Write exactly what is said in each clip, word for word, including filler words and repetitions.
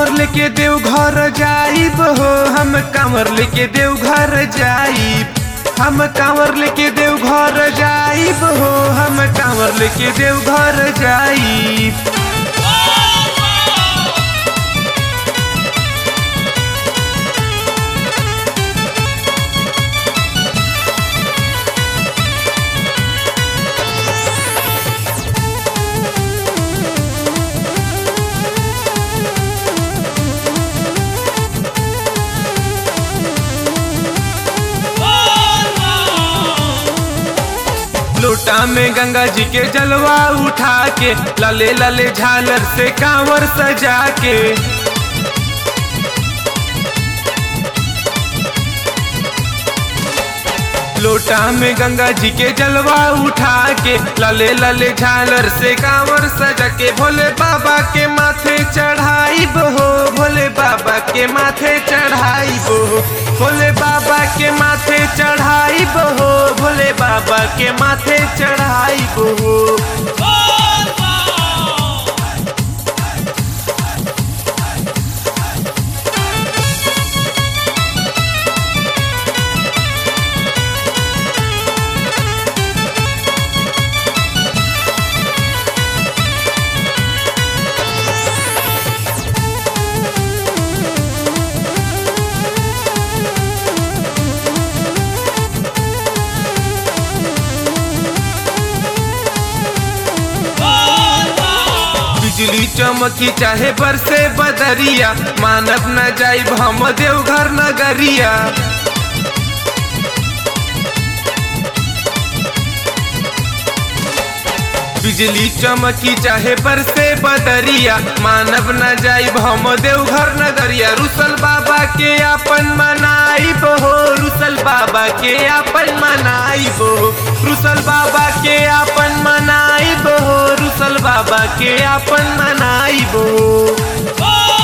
कांवर लेके देव घर जाइब हो, हम कांवर लेके देव घर जाइब, हम कांवर लेके देव घर जाइब हो, हम कांवर लेके देव घर जाइब। लोटा में गंगा जी के जलवा उठा के, लाले लाले झालर से कांवर सजा के, लोटा में गंगा जी के जलवा उठा के, लाले लाले झालर से कांवर सजा के, भोले बाबा के माथे चढ़ाई हो, भोले बाबा के माथे चढ़ाई हो, भोले बाबा के माथे चढ़ाई हो, भोले बाबा के माथे चढ़ाई हो। बिजली चमकी चाहे बरसे बदरिया, मानव न जाइब हम देवघर नगरिया। बिजली चमकी चाहे बरसे बदरिया, मानव न जाइब हम देवघर नगरिया। रुसल बाबा के आपन मनाइब हो, रुसल बाबा के आपन मनाइब हो, रुसल बाबा के आपन मनाइब हो, रुसल बाबा के आपन मनाइब हो।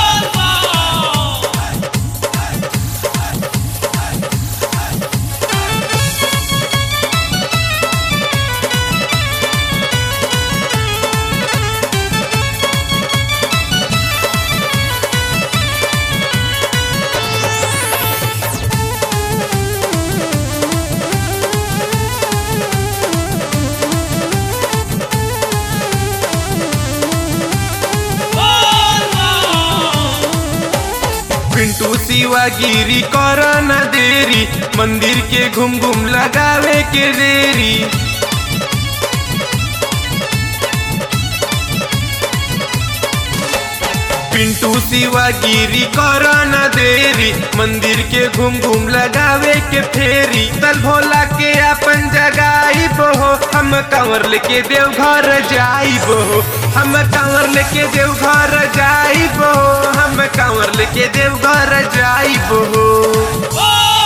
पिंटू शिवागिरी कर न देरी, मंदिर के घूम घूम लगावे के देरी। पिंटू शिवागिरी कर न देरी, मंदिर के घूम घूम लगावे के फेरी। तल भोला के अपन जगाइब हो, हम कांवर लेके देव घर जाइब हो, हम कांवर लेके देव घर जाइब हो, हम कांवर लेके देव घर जाइब हो।